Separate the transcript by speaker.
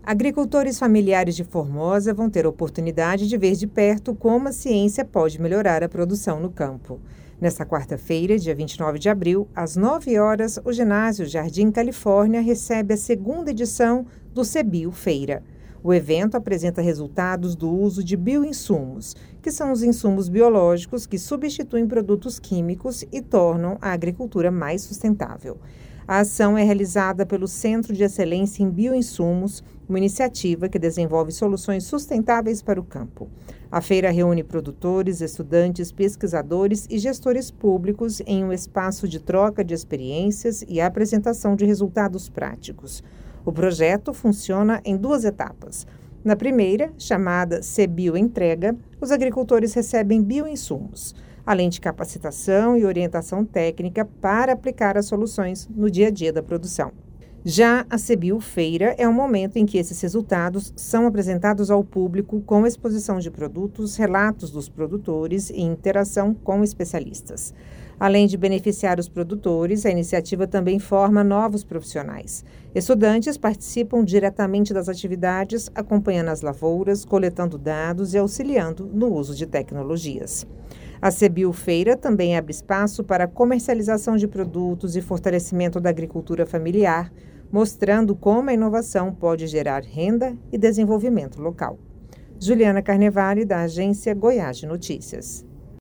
Speaker 1: Agricultores familiares de Formosa vão ter a oportunidade de ver de perto como a ciência pode melhorar a produção no campo. Nesta quarta-feira, dia 29 de abril, às 9 horas, o ginásio Jardim Califórnia recebe a segunda edição do CBio Feira. O evento apresenta resultados do uso de bioinsumos, que são os insumos biológicos que substituem produtos químicos e tornam a agricultura mais sustentável. A ação é realizada pelo Centro de Excelência em Bioinsumos, uma iniciativa que desenvolve soluções sustentáveis para o campo. A feira reúne produtores, estudantes, pesquisadores e gestores públicos em um espaço de troca de experiências e apresentação de resultados práticos. O projeto funciona em 2 etapas. Na primeira, chamada CBio Entrega, os agricultores recebem bioinsumos, além de capacitação e orientação técnica para aplicar as soluções no dia a dia da produção. Já a CBio Feira é um momento em que esses resultados são apresentados ao público com exposição de produtos, relatos dos produtores e interação com especialistas. Além de beneficiar os produtores, a iniciativa também forma novos profissionais. Estudantes participam diretamente das atividades, acompanhando as lavouras, coletando dados e auxiliando no uso de tecnologias. A CBio Feira também abre espaço para a comercialização de produtos e fortalecimento da agricultura familiar, mostrando como a inovação pode gerar renda e desenvolvimento local. Juliana Carnevale, da agência Goiás de Notícias.